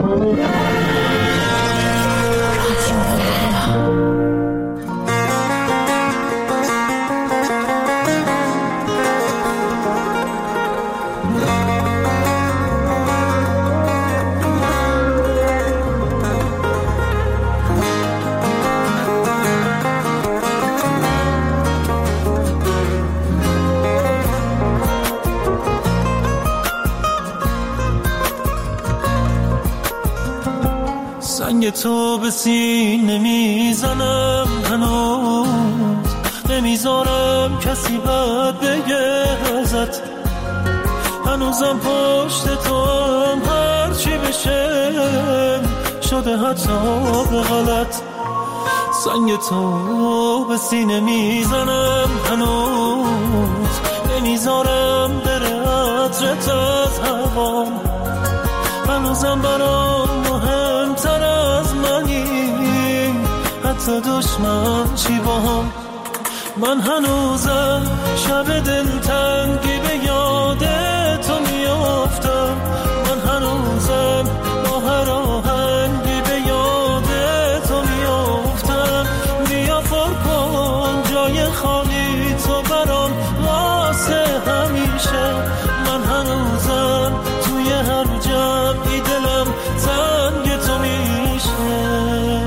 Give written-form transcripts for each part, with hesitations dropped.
سنگ تو به سینه میزنم، هنوز نمیذارم کسی بد بگه ازت، هنوزم پشت تو هم هرچی بشه شده حتی به غلط. سنگ تو به سینه میزنم، هنوز نمیذارم بره عطرت از هوام، هنوزم برام مهمتر از منی حتی دشمن چی با هم. من هنوزم شب دلتنگی به یاد تو میافتم، من هنوزم با هر آهنگی به یاد تو میافتم. بیا پر کن جای خالی تو برام واسه همیشه، من هنوزم توی هر جمعی دلم تنگ تو میشه.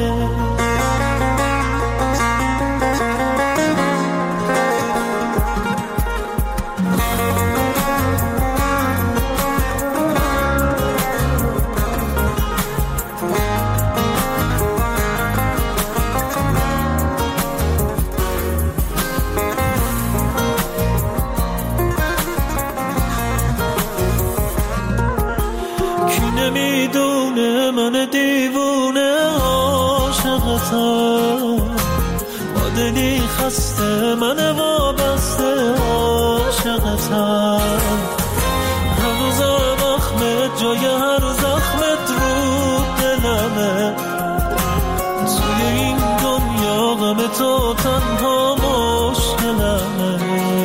نمیدونه من دیوونه عاشقتم، با دلی خسته من وابسته عاشقتم. هنوزم اخمت جای هر زخمت رو دلمه، توی این دنیا غم تو تنها مشکلمه.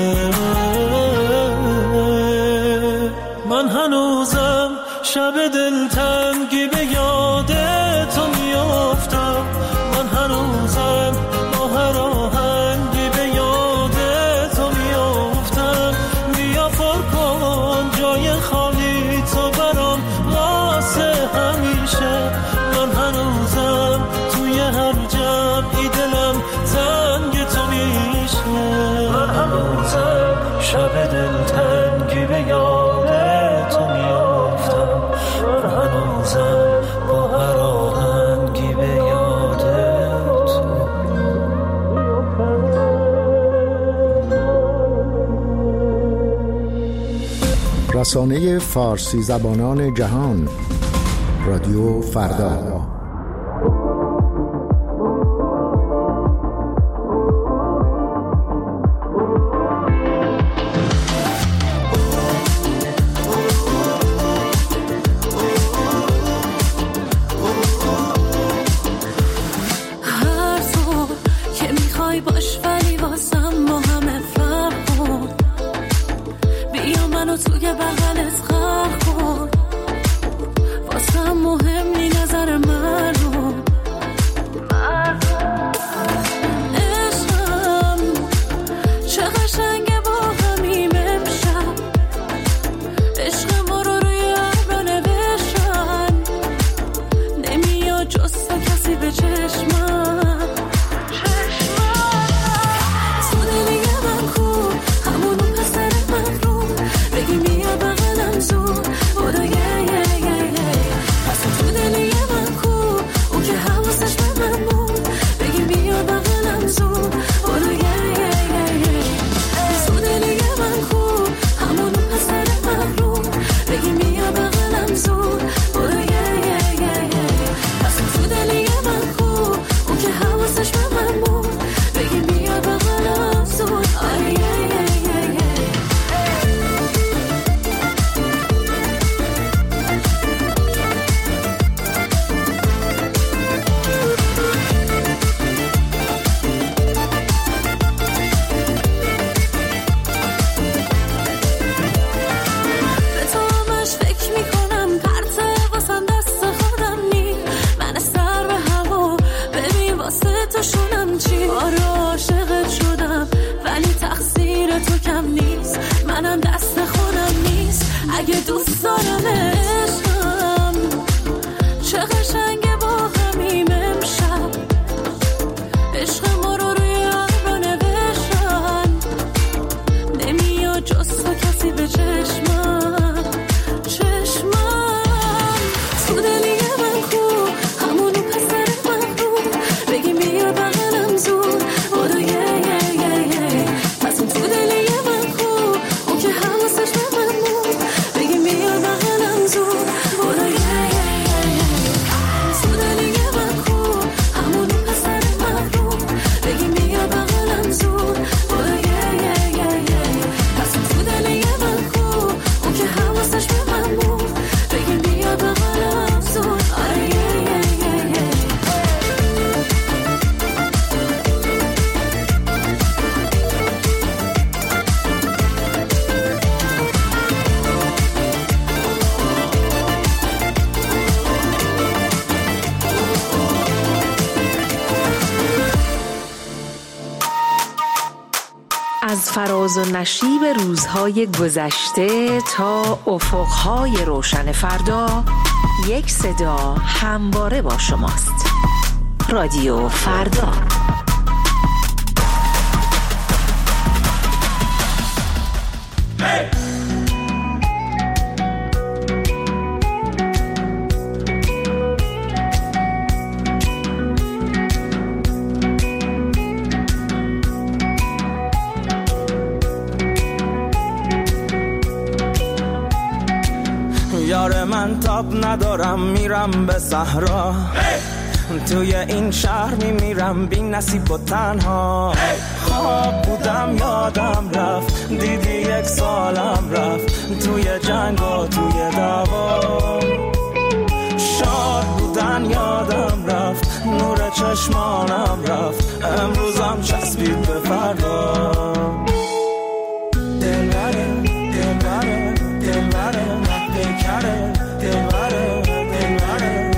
من هنوزم شب دلتنگی به یاد تو میافتم، من هنوزم با هر آهنگی به یاد تو میافتم. بیا پر کن جای خالی تو برام واسه همیشه، من هنوزم توی هر جمعی دلم تنگ تو میشه. من هنوزم شب دلتنگی به یاد تو میافتم، من هنوزم با هر آهنگی به یاد تو. رسانه فارسی زبانان جهان، رادیو فردا. باش ولی واسم با همه فرق کن، بیا منو توی بغلت غرق کن، واسم مهم نی نظر مردم. عشقم چه قشنگه با همیم امشب، عشق ما رو روی ابرا نوشتن، نمیاد جز تو کسی به چشمم. خودم نیست، منم دست خودم نیست. اگه دوست دارم عشقم چه قشنگه با همیم امشب، عشق ما رو روی ابرا نوشتن، نمیاد جز تو کسی به چشمم تو دلی من کو همونو پسر من رو بگی بیا بغلم زود بودو پس اون تو دلی من کو اون که حواسش به من بود بگی بیا بغلم زود بودو تو دلی من کو همونو پسر من رو بگی بیا بغلم زود بودو پس اون تو دلی من کو اون که حواسش به من بود بگی بیا بغلم زود از فراز و نشیب روزهای گذشته تا افقهای روشن فردا، یک صدا همواره با شماست. رادیو فردا. یار من تاب ندارم میرم به صحرا، توی این شهر میمیرم بی نصیب و تنها. خواب بودم یادم رفت، دیدی یک سالم رفت، توی جنگ و توی دعوا. شاد بودن یادم رفت، نور چشمانم رفت، امروزم چسبید به فردا. دلبره دلبره دلبره پیکره دلبره دلبره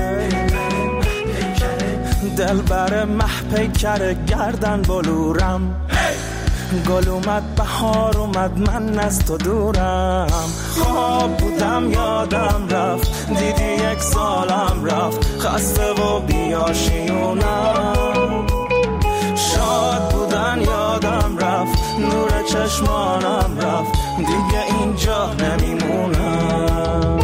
دلبره مح پیکره گردن بلورم. گل اومد بهار اومد من از تو دورم. خواب بودم یادم رفت، دیدی یک سالم رفت، خسته و بیاشیونم. شاد بودن یادم رفت، نور چشمانم رفت، دیگه اینجا نمیمونم.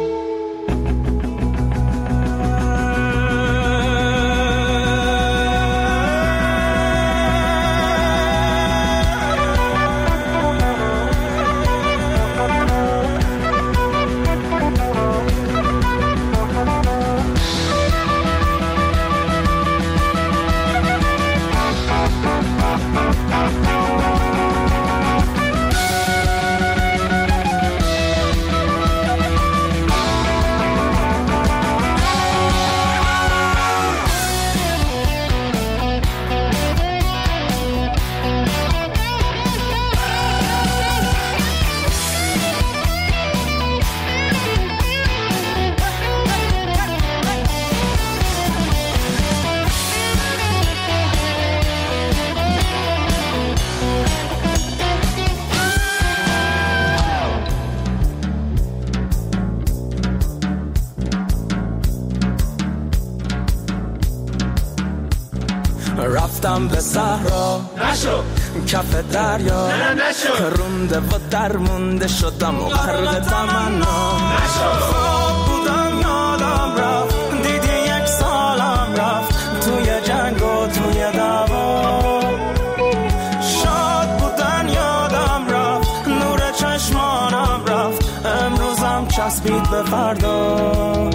رفتم به صحرا نشو، کف دریا نشو، رونده و درمونده شدم و غرق تمنا نشو. خواب بودم یادم رفت، دیدی یک سالم رفت، توی جنگ و توی دعوا. شاد بودن یادم رفت، نور چشمانم رفت، امروزم چسبید به فردا.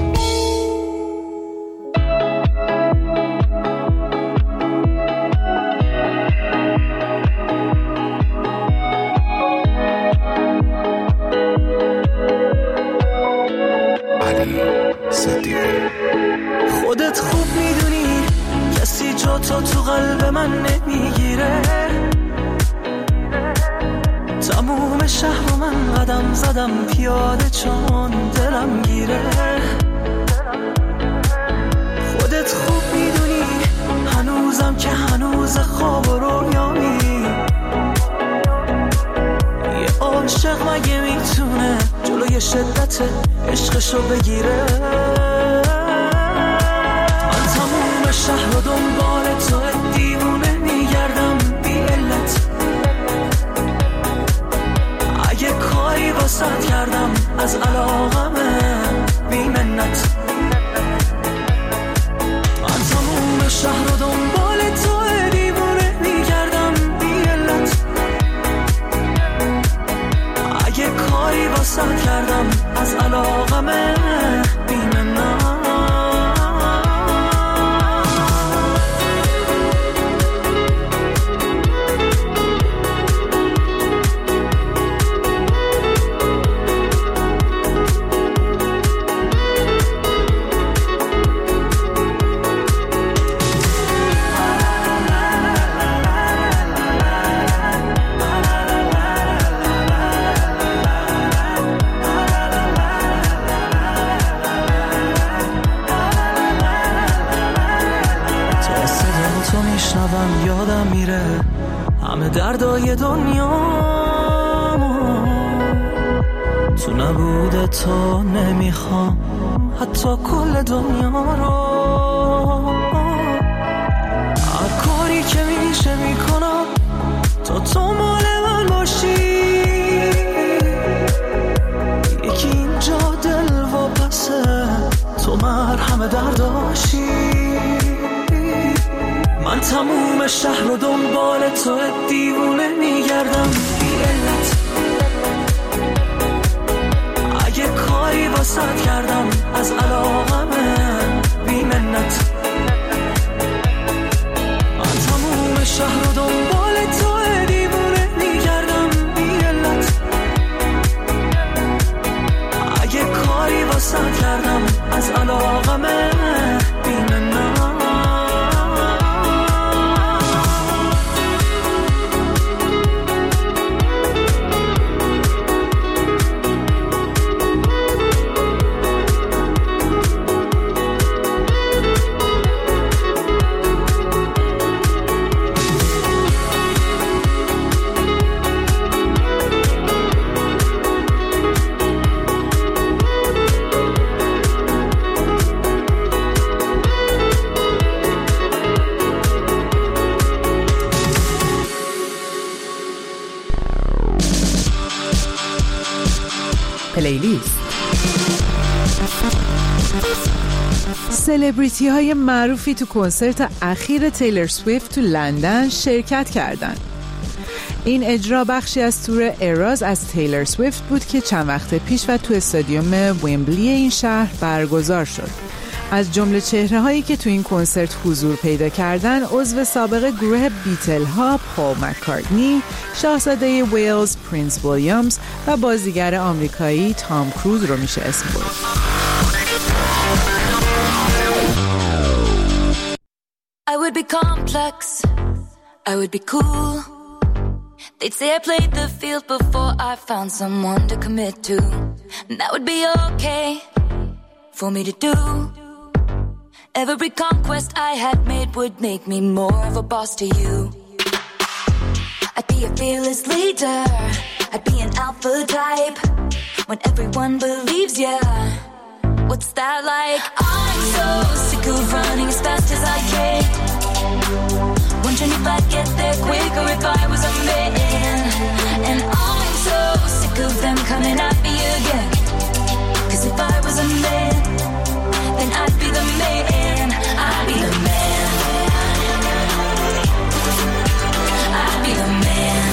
خودت خوب میدونی کسی جا تو قلب من نمیگیره. تموم شهر من قدم زدم پیاده چون دلم گیره. خودت خوب میدونی هنوزم که هنوز خواب و رویامی، شدت عشقشو بگیره. من تموم شهر و دنبال تو دیوونه میگردم بی علت. اگه کاری واسط کردم از علاقمه بی منت. من تموم شهر و دنبال تو دیوونه میگردم بی علت. اگه کاری واسط کردم از علاقمه بی منت. یادم میره همه دردای دنیا، تو نبوده تو نمیخوام حتی کل دنیا رو. هر کاری که میشه میکنم تو مال من باشی. یکی اینجا دل و پسه تو مرهم درداشی. من تموم شهر و دنبال تو دیوونه میگردم بی علت. اگه کاری واسط کردم از علاقمه بی منت. من تموم شهر و دنبال تو دیوونه میگردم بی علت. اگه کاری واسط کردم از علاقمه بی منت. پلیلیست. سلبریتی های معروفی تو کنسرت اخیر تیلر سویفت تو لندن شرکت کردند. این اجرا بخشی از تور اراز از تیلر سویفت بود که چند وقت پیش و تو استادیوم ویمبلی این شهر برگزار شد. از جمله چهره‌هایی که تو این کنسرت حضور پیدا کردن عضو سابق گروه بیتل ها پال مککارتنی، شاهزاده ویلز پرنس ویلیامز و بازیگر آمریکایی تام کروز رو میشه اسم برد. I would be complex, I would be cool. They'd say I played the field before I found someone to commit to. And that would be okay for me to do. Every conquest I had made would make me more of a boss to you. I'd be a fearless leader, I'd be an alpha type. When everyone believes ya, what's that like? I'm so sick of running as fast as I can. Wondering if I'd get there quicker if I was a man. And I'm so sick of them coming at me again. Cause if I was a man, then I'd be the man. I'd be the man. I'd be the man.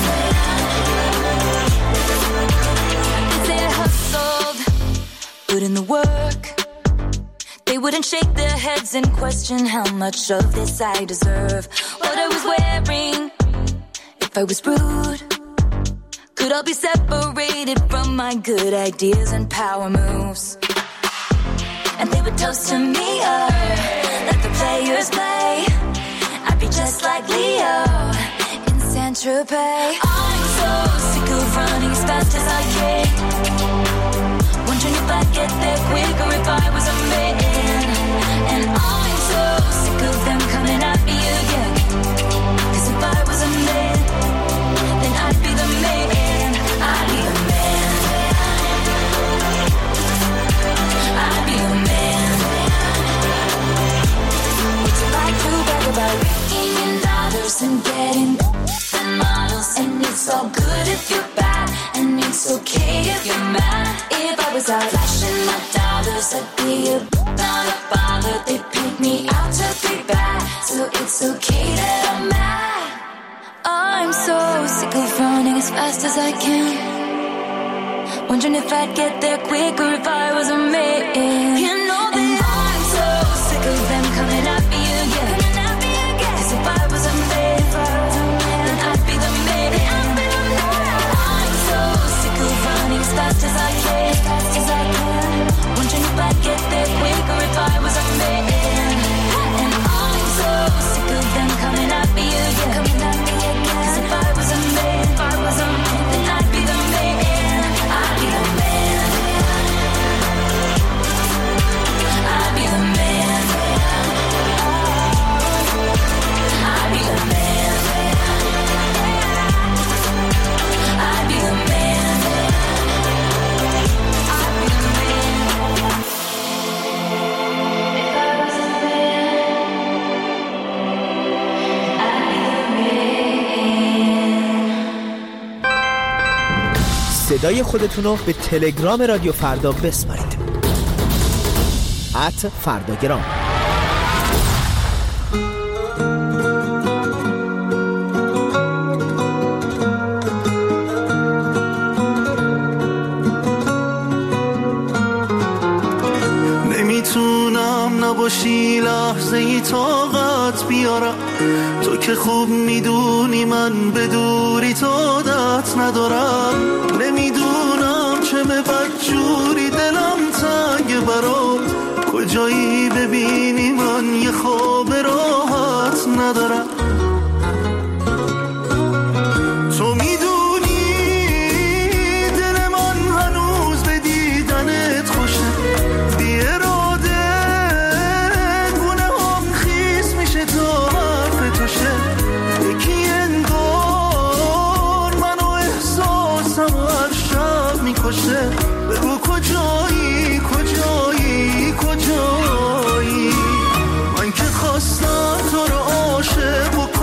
If they hustled, put in the work, they wouldn't shake their heads and question how much of this I deserve. What I was wearing, if I was rude, could all be separated from my good ideas and power moves. And they would toast to me, let the players play. I'd be just like Leo in Saint-Tropez. I'm so sick of running as fast as I can. Wondering if I'd get there quicker if I was a man. And I'm so sick of them coming at me again. Cause if I was a man, then I'd be the man. I'd be the man. said be a not a bother. They pick me out to be bad, so it's okay that I'm mad. I'm so sick of running as fast as I can, wondering if I'd get there quicker if I was a man. You know that I'm so sick of them coming at me again. Cause if I was a man, then I'd be the man. I'm so sick of running as fast as I can, wondering if I'd get there quicker if I was a man. And I'm so sick of them coming at me again. Cause if I was a man, then I'd be the man. I'd be the man. I'd be the man. I'd be the man. I'd be the man. I'd be the man. If I was a man, I'd be the man. صدای خودتون رو به تلگرام رادیو فردا بسپارید. @فرداگرام. نمیتونم نباشی لحظه ای طاقت بیارم، تو که خوب میدونی من به دوری تو عادت ندارم. نمیدونم چه به بدجوری دلم تنگ برام، کجایی ببینی من یه خواب راحت ندارم. تو میدونی دل من هنوز به دیدنت خوشه، بی اراده گونه هم خیس میشه تا حرف توشه. یکی انگار منو احساسم هر شب میکشه. بگو کجایی کجایی کجایی، من که خواستم تو رو عاشق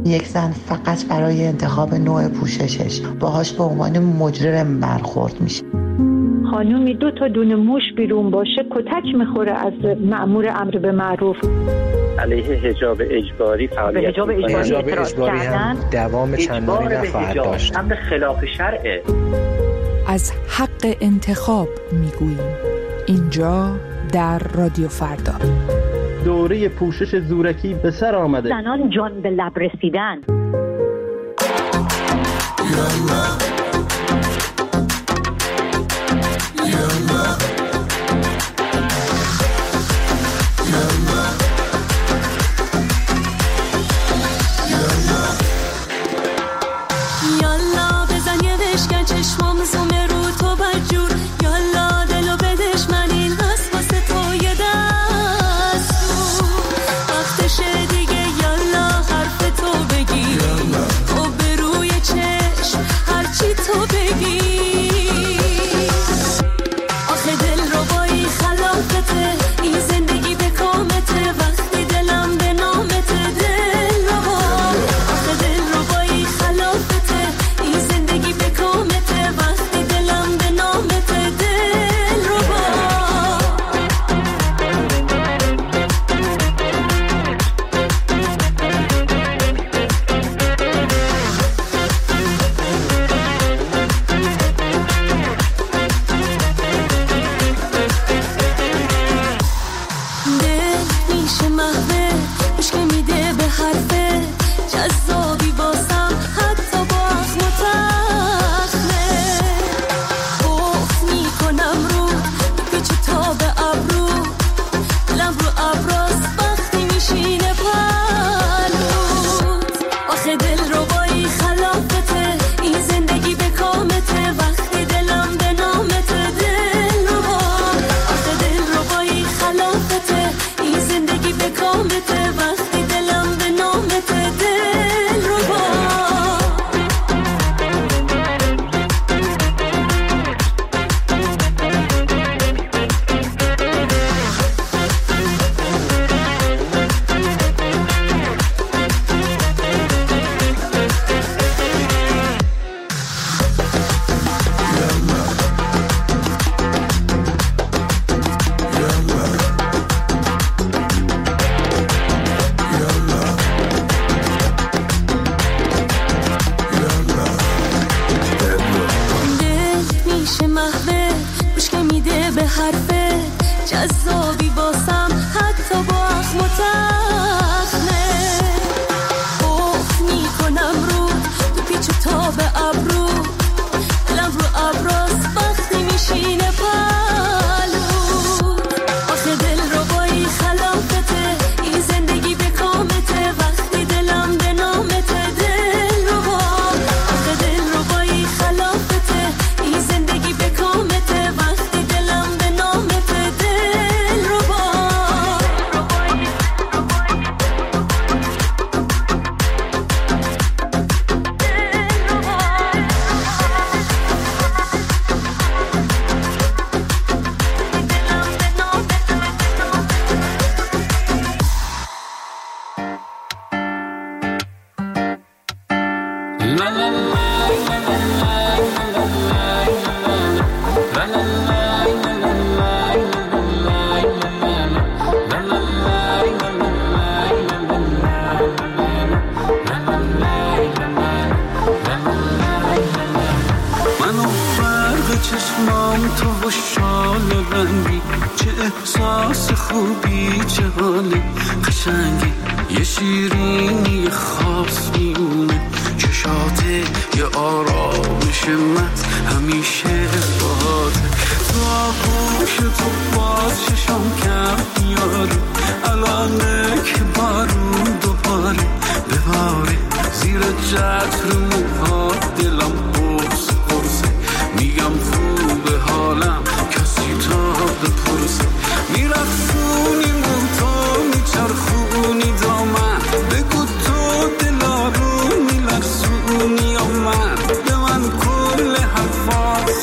یک زن فقط برای انتخاب نوع پوششش باهاش به عنوان مجرم برخورد میشه. خانومی 2 تا دونه موش بیرون باشه کتک میخوره از مأمور امر به معروف. علیه حجاب اجباری فعالیت حجاب اجباری هم دوام چندانی نخواهد داشت. امر خلاف شرعه. از حق انتخاب میگوییم اینجا در رادیو فردا. دوره پوشش زورکی به سر آمده. زنان جان به لب رسیدن.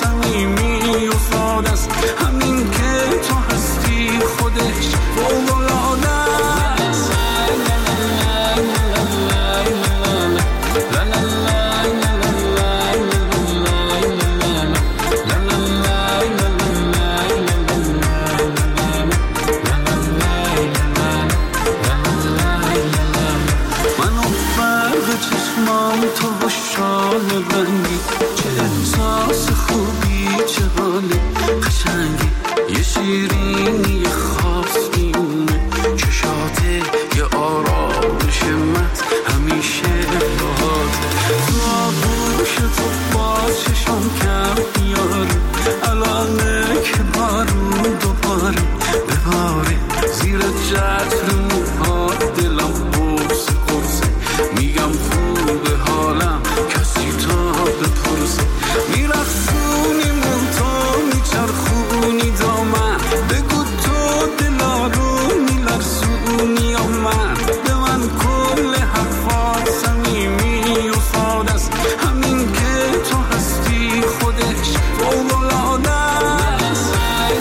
همین که تو هستی خودش فوق‌العاده جان رنگی، چه احساس خوبی، چه حال قشنگی، یه شیرینی خاص میونه چشاته، یه آرامش مت همیشه باهاته. تو آغوش تو با چشم کم میاره، الانه که بارون دوباره بباره، زیر چتر موها دلم قرص قرصه، میگم خوبه حالم کسی تا بپرسه، میرخصونیمون تو میچرخونی دامن، بگو تو دلا رو میلرزونی یا من، به من کل حرفات صمیمی و ساده است، همین که تو هستی خودش فوق‌العاده است.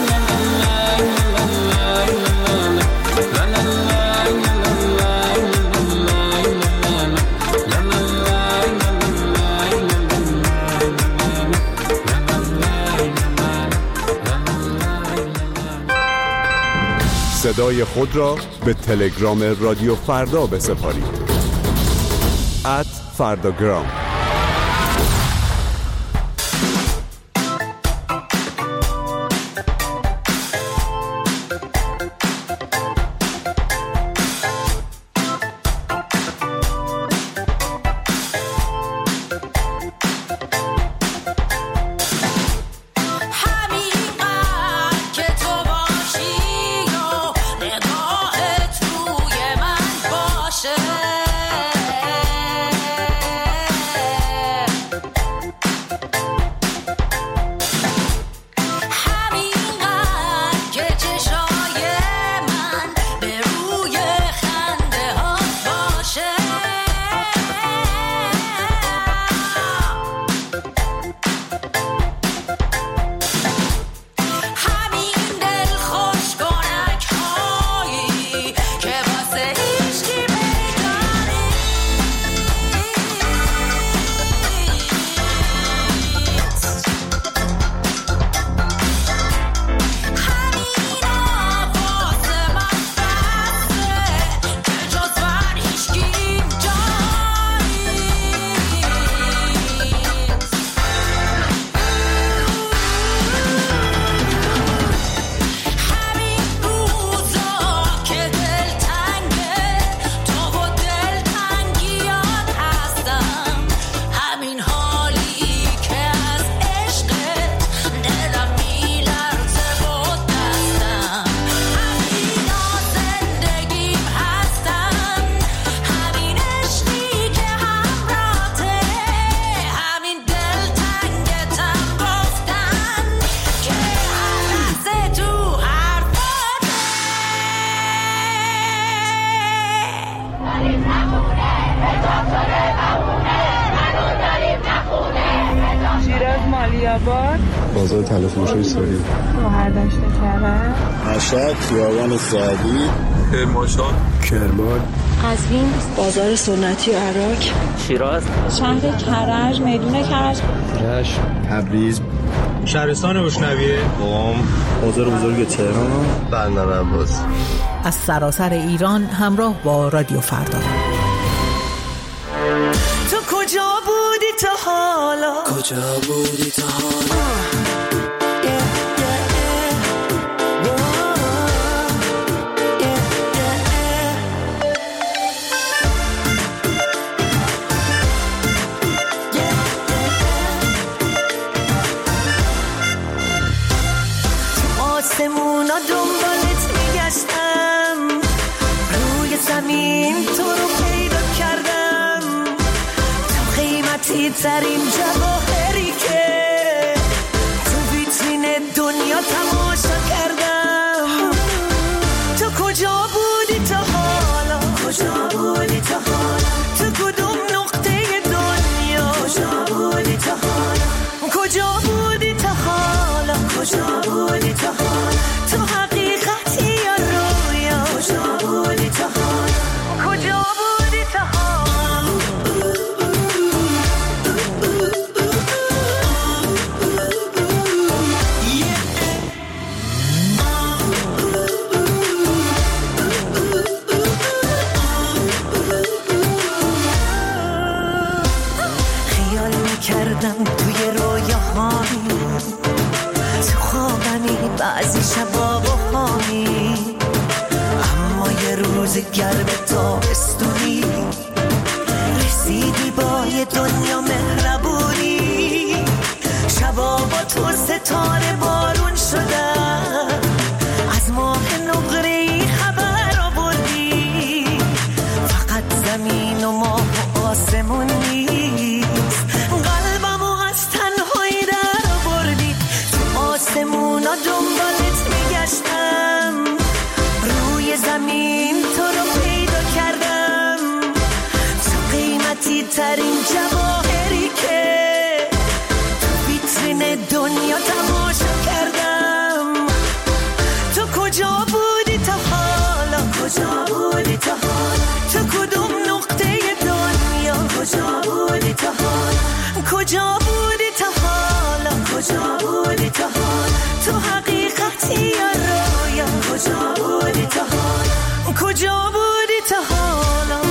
صدای خود را به تلگرام رادیو فردا بسپارید. @فرداگرام. بازار تلفروشی سوری، مهردشت کرد، مشهد، خیابان سعدی، کرمانشاه، کرمان، قزوین، بازار سنتی و عراق، شیراز، شهر کرج، میدون کرج، رشت، تبریز، شهرستان بوشنویه، قم، بازار بزرگ تهران، بندر عباس. از سراسر ایران همراه با رادیو فردا. تو کجا بودی تا حالا؟ کجا بودی تا حالا؟ آسمونا دنبالت میگشتم، روی زمین تو رو پیدا کردم، تو قیمتی ترین جواهری که تو ویترین دنیا تماشا کردم. تو کجا بودی تا حالا؟ کجا بودی تا حالا؟ تو کدوم نقطه دنیا؟ کجا بودی تا حالا؟ کجا بودی تا حالا؟ کجا بودی تا حالا؟ تو حقیقتی یا رویا؟ کجا بودی تا حالا؟ کجا بودی تا حالا؟ میکردم توی رویاهایی، تو خوابمی بعضی شبا بهایی، اما یه روز گرم تابستونی رسیدی با یه دنیا مهربونی، شبا با تو ستاره بارون شدن، از ماه نقره‌ای خبر آوردی، فقط زمین و ماه و آسمون نیست، قلبمو از تنهایی در آوردی، تو آسمونا دنبالت میگشتم، روی زمین تو رو پیدا کردم، تو قیمتی ترین جواهری که تو ویترین دنیا تماشا کردم، تو کجا بودی تا حالا، کجا بودی تا حالا، تو کدوم نقطه دنیا، کجا بودی تا حالا، کجا بودی تا حالا، کجا بودی تا حالا، تو حقیقتی یا رویا، کجا بودی تا حالا، کجا بودی تا حالا.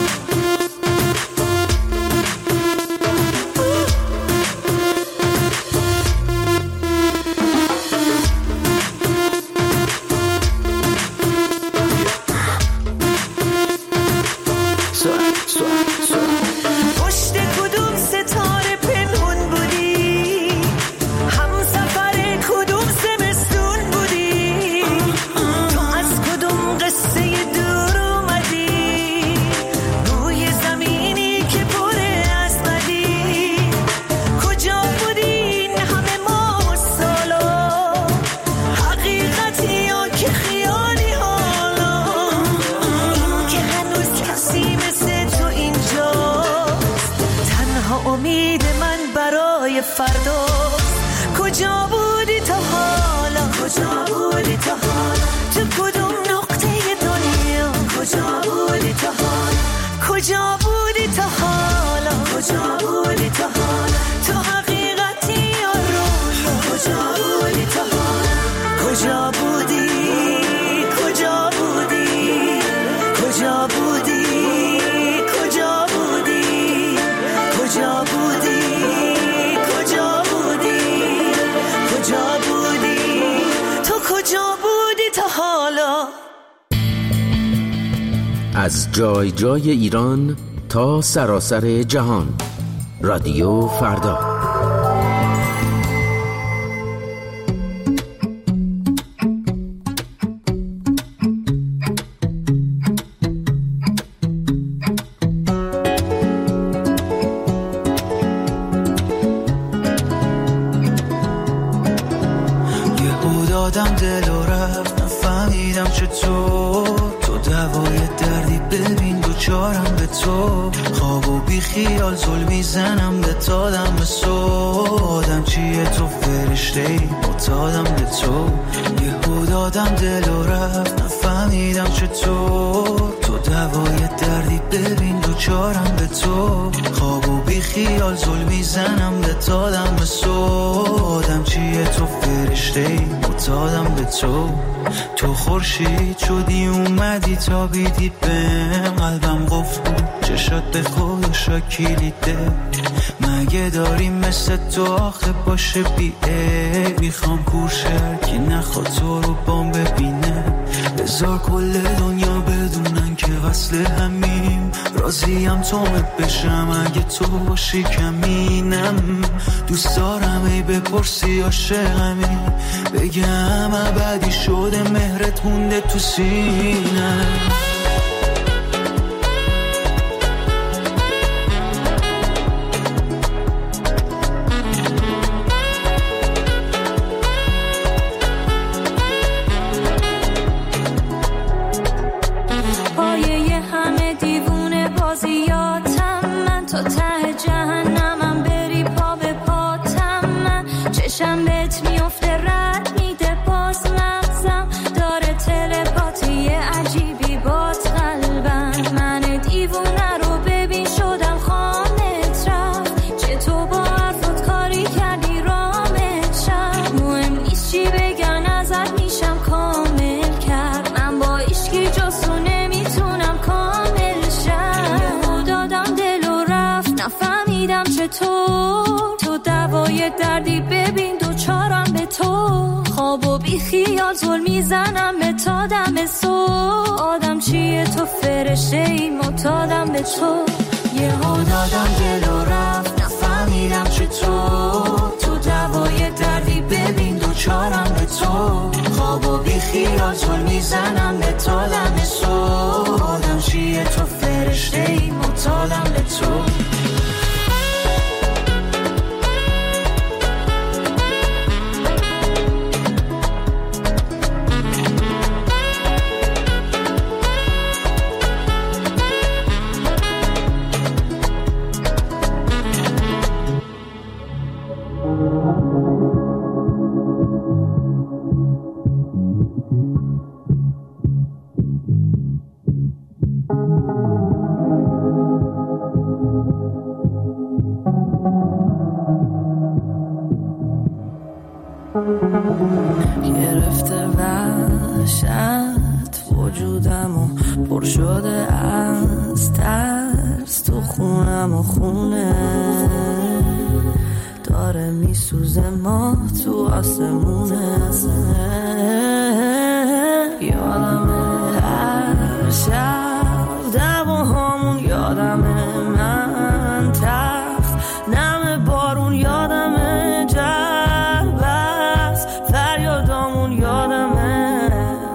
پشت کدوم ستاره پنهون بودی، همسفر کدوم زمستون بودی، تو از کدوم قصه دور اومدی، روی زمینی که پره از بدی، کجا بودی این همه ماه و سالا، حقیقتی یا که خیالی حالا، این که هنوز کسی مثل تو اینجاست، تنها امید من برای فرداست، کجا بودی تا حالا، کجا بودی تا حالا، تو کدوم نقطه دنیا، کجا بودی تا حالا، کجا بودی تا حالا، کجا بودی تا حالا، تو حقیقتی یا رویا، کجا بودی تا حالا، کجا بودی، کجا بودی، کجا بودی، کجا بودی، کجا بودی، کجا بودی، کجا بودی، تو کجا بودی تا حالا. از جای جای ایران تا سراسر جهان، رادیو فردا. یهو دادم دل و رفت، نفهمیدم چطور تو دوای دردی، ببین دوچارم به تو، خواب و بی خیال زل میزنم به تادم به سودم، چیه تو فرشته‌ای معتادم به تو، یهو دادم دل و رفت، نفهمیدم چطور تو دوای دردی، ببین دوچارم به تو، خواب و بی خیال زل میزنم به تادم به سودم، چیه تو فرشته‌ای معتادم به تو، تو خورشید شدی اومدی تا بیدی بهم، قلبم قفل بود چشات به خود شاکیلیده، مگه داریم مثل تو آخه باشه بیه، میخوام کورشر که نخواد تو رو بام ببینه، بذار کل دنیا بدونن که وصل همیم، راضیم تومت بشم اگه تو باشی کمینم، دوست دارم ای بپرسی عاشقمی، بگم ابدی شده مهرت مونده تو سینه. پایه همه دیوونه بازیاتم من، تا ته جهنمم بری پا به پاتم من، چشم بهت میفته رد میده باز مغزم، داره تلپاتی عجیبی بات قلبم، من دیوونه رو ببین شدم خامت رفت، چطور با حرفت کاری کردی رامت شم، مهم نیست چی بگن ازت میشم کامل کرد، من با عشقی جستو نمیتونم کامل شم، یهو دادم دل و رفت، نفهمیدم چطور تو دوای دردی ببین دوچارم به تو، خواب و بی خیال زل میزنم به تا دم صبح. آدم چیه تو فرشته ای معتادم به تو، یه ها دادم دل و رفت نفهمیدم چطور. تو دوای دردی ببین دوچارم به تو، خواب و بی خیال زل میزنم به تا دم صبح. آدم چیه تو فرشته ای معتادم به تو. گرفته وحشت وجودم و پر شده از ترس، تو خونم و خونه داره میسوزه ماه تو آسمونه. یادمه هر شب دعواهامون، یادمه من تخت نم بارون، یادمه جربست فریادامون، یادمه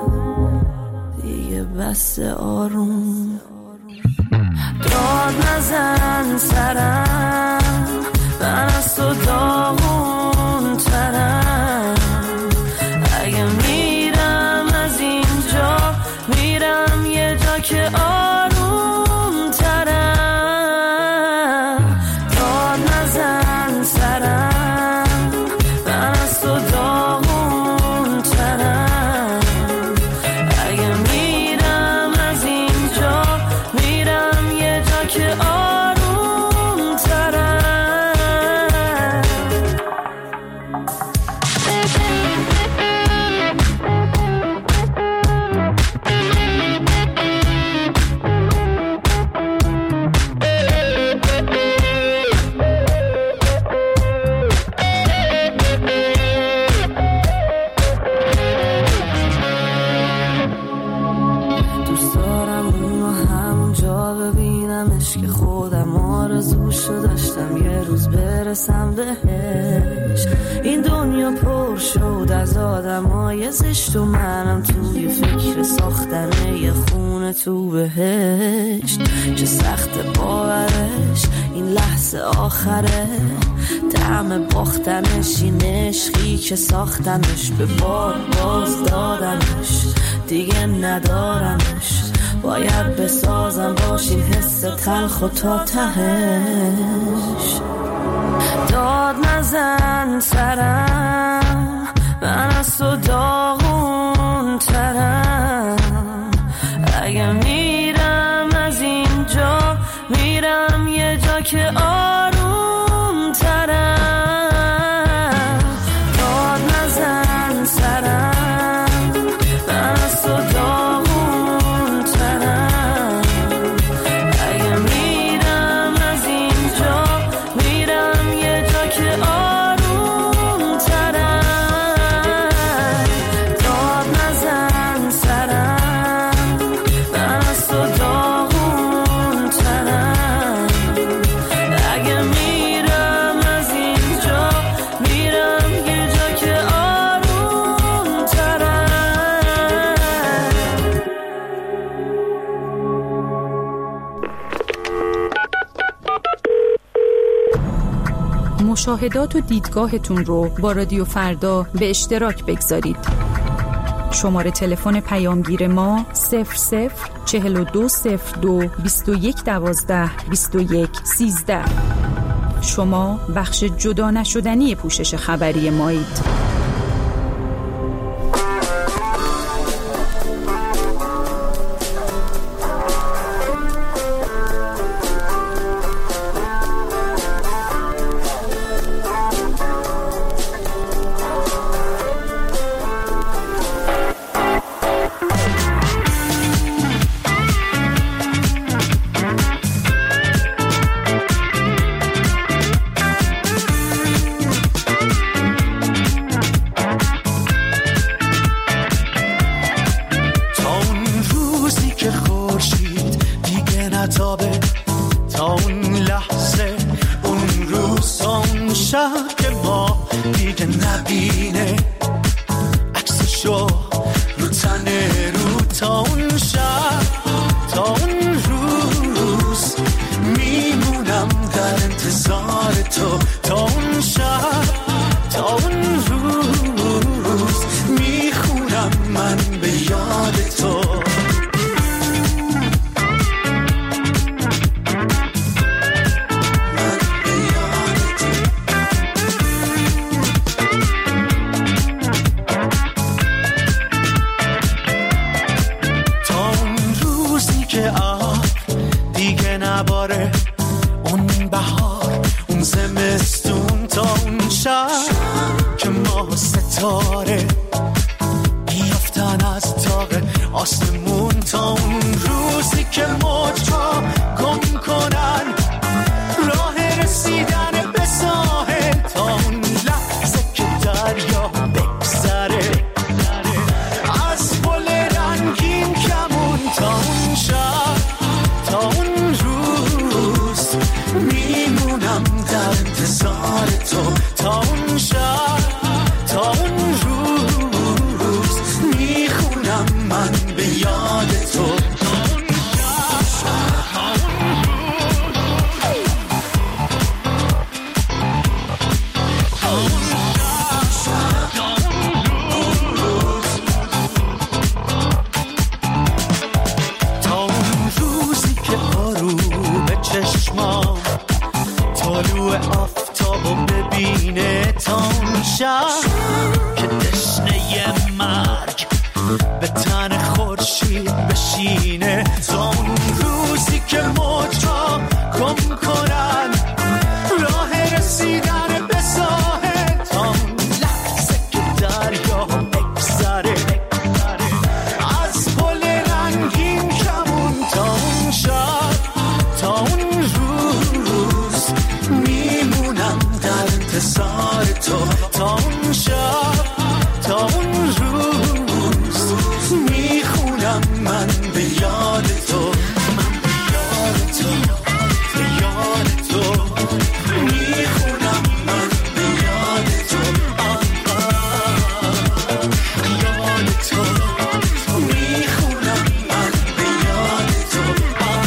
دیگه بس آروم. داد نزن سرم، من از تو داغون ترم. اگه میرم از اینجا میرم یه جا که آروم ترم. داد نزن سرم، من از تو داغون ترم. اگه میرم از اینجا میرم یه جا که آروم ترم. دوست دارم اونو همونجا ببینمش که خودم آرزوشو داشتم یه روز برسم بهش. این دنیا پر شد از آدمای زشت و منم توی فکر ساختن یه خونه تو بهشت. چه سخت باورش این لحظه آخره، طعم باختنش این عشقی که ساختنش، به بار باز دادنش دیگه ندارمش. باید بسازم باشین حس تلخ و تا تهش. داد نزن سرم، من از تو داغون ترم. اگه میرم از اینجا میرم یه جا که آروم ترم. داد نزن سرم، من از تو داغون ترم. اگه میرم از اینجا میرم یه جا که آروم ترم. داد نزن سرم، من از تو داغون ترم. اگه میرم از اینجا میرم یه جا که آروم ترم. مشاهدات و دیدگاهتون رو با رادیو فردا به اشتراک بگذارید. شماره تلفن پیامگیر ما 00420221122113. شما بخش جدا نشدنی پوشش خبری مایید. تا اون لحظه، اون روز، تا اون شب که ما دیگه نبینه عکسشو رو تنه رو، تا اون شب، تا اون روز میمونم در انتظار تو، تا اون شب، تا اون روز میخونم من به یاد تو. اون بهار، اون زمستون، تا اون شب که ماه و ستاره بیافتن از طاق آسمون، تا اون روزی که موجها گم کنن راه رسیدن به ساحل، تا اون لحظه که دریا بگذره از پل رنگین کمون، تا اون شب، تا اون میمونم در انتظار تو، تا اون شب، تا اون روز میخونم من به یاد تو. تا اون روزی که غروب چشمام طلوع آفتابو ببینه، تا اون شب که تشنه مرگ به تن خورشید بشینه، تا اون روزی که موجها گم کنن راه رسیدن به ساحل، تا اون لحظه که دریا بگذره از پل رنگین کمون، تا اون شب، تا اون میمونم در انتظار تو، تا اون شب، تا اون روز میخونم من به یاد تو، من به یاد تو، به یاد تو میخونم من به یاد تو، یاد تو میخونم من به یاد تو.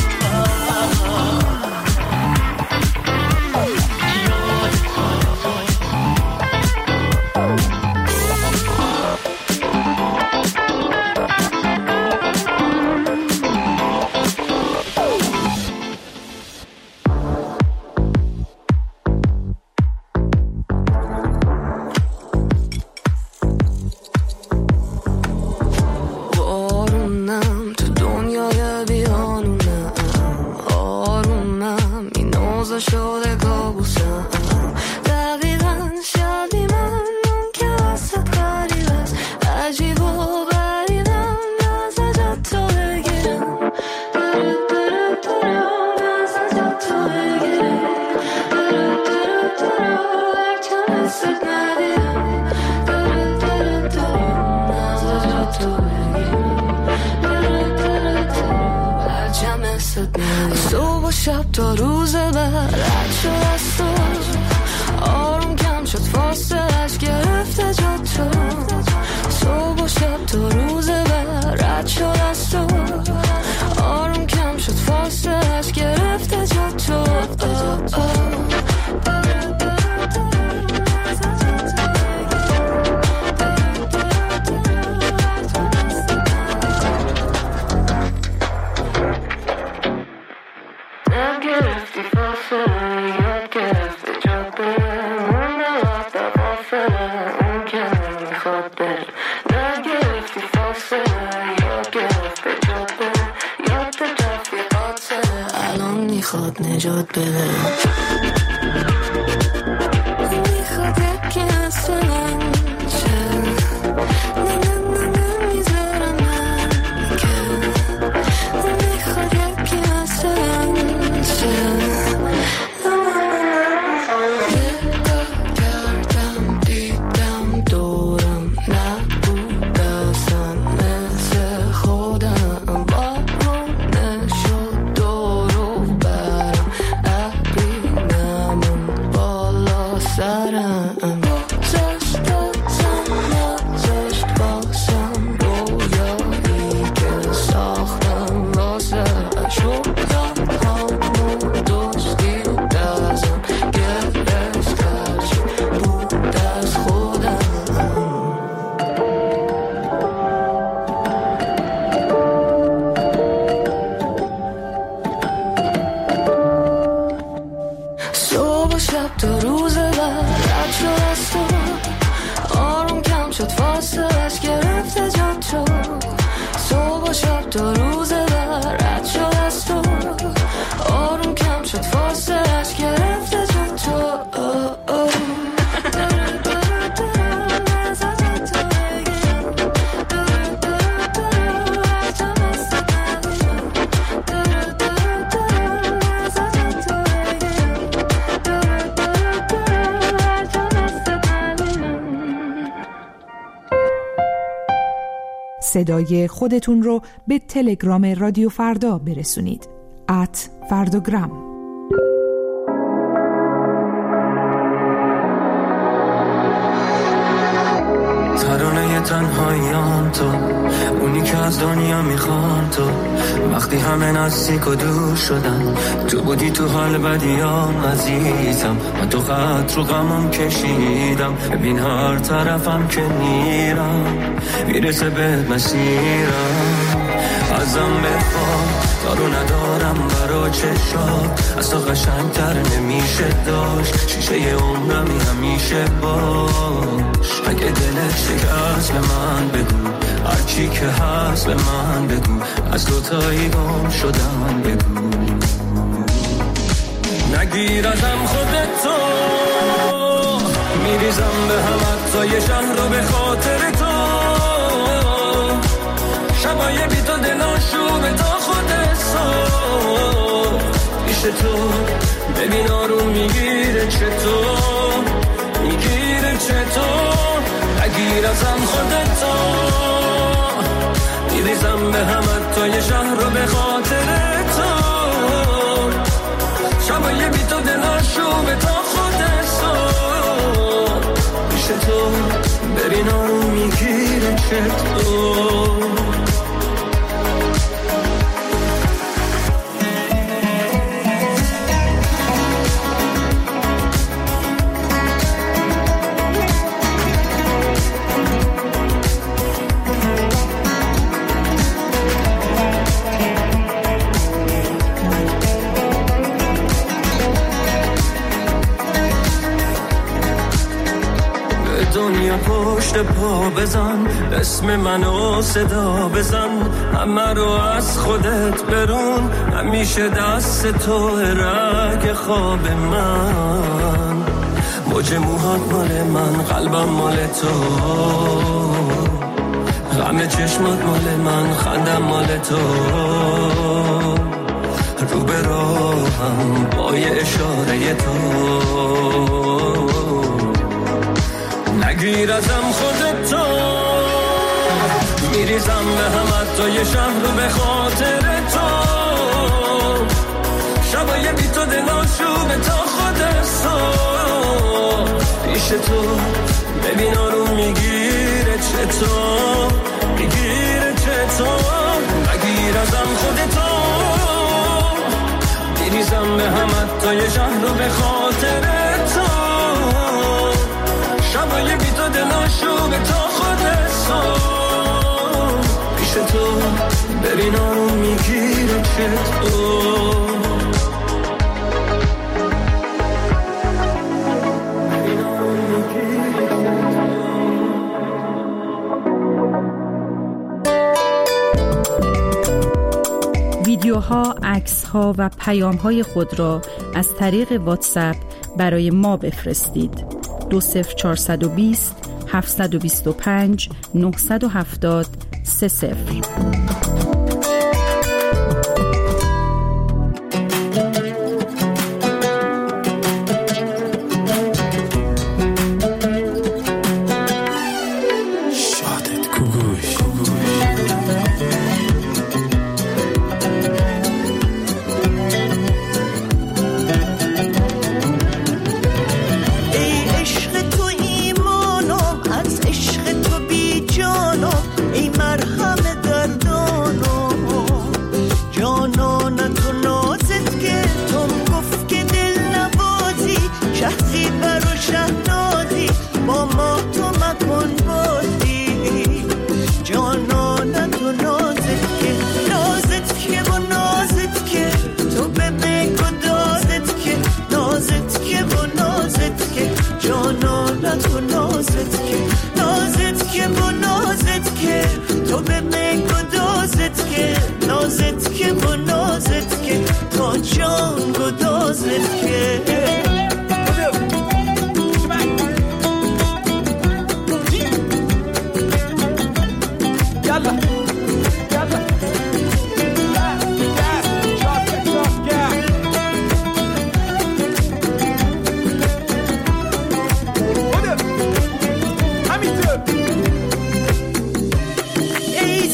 صبح و شب تا روز بعد رد شد از تو، آروم کم شد فاصلش گرفته جا تو، صبح و شب تا روز بعد رد شد از تو، آروم کم شد فاصلش گرفته جا تو. میخواد نجات بده، میخواد یکی اصلا شه، نه میذارم من که، میخواد یکی اصلا شه. نگاه کردم دیدم دورم نبود اصلا مثل خودم، بارونه شد دورو برم صدای خودتون رو به تلگرام رادیو فردا برسونید. @فرداگرام. ترانه تنهاییان تو، اونی که از دنیا میخوان تو. وقتی همه نزدیک و دور شدن، تو بودی تو حال بدیام عزیزم. من تو خط رو غمم کشیدم، ببین هر طرفم که میرم میرسه به مسیرم. ازم بخواد دارو ندارم برا چشات، از تو قشنگتر نمیشه داشت. شیشه عمرمی همیشه باش. اگه دلت شکست به من بگو، هرچی که هست به من بگو. از دوتایی گم شدم بگو. نگیر ازم خودتو، میریزم به هم حتی شهر رو به خاطر تو. شبای بی تو دلاشو به تا خود صبح پیش تو. ببین آروم میگیره چطور، میگیره چطور. نگیر ازم خودتو، میریزم به هم حتی شهر رو به خاطر تو. شبای بی تو دلاشو به تا خود صبح پیش تو. ببین آروم میگیره چطور. دنیا پشت پا بزن، اسم منو صدا بزن. همه رو از خودت برون، همیشه دست تو رگ خواب من. موج موهات مال من، قلبم مال تو. غم چشمات مال من، خندم مال تو. رو به راهم با یه اشاره تو. نگیر ازم خودتو، میریزم به هم حتی یه شهر رو به خاطر تو. شبای بی تو دلاشو به تا خود صبح پیش تو. ببین آروم میگیره چطور، میگیره چطور. نگیر ازم خودتو، میریزم به هم حتی یه شهر رو به خاطر تو. شبای بی تو دلاشو به تا خود صبح پیش تو. ببین آروم میگیره چطور. ویدیوها، عکس‌ها و پیام‌های خود را از طریق واتساپ برای ما بفرستید. 20420 725 970 30. ای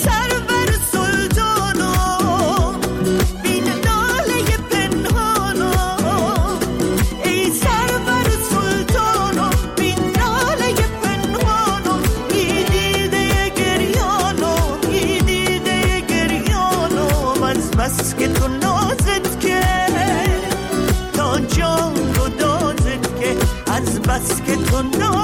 کن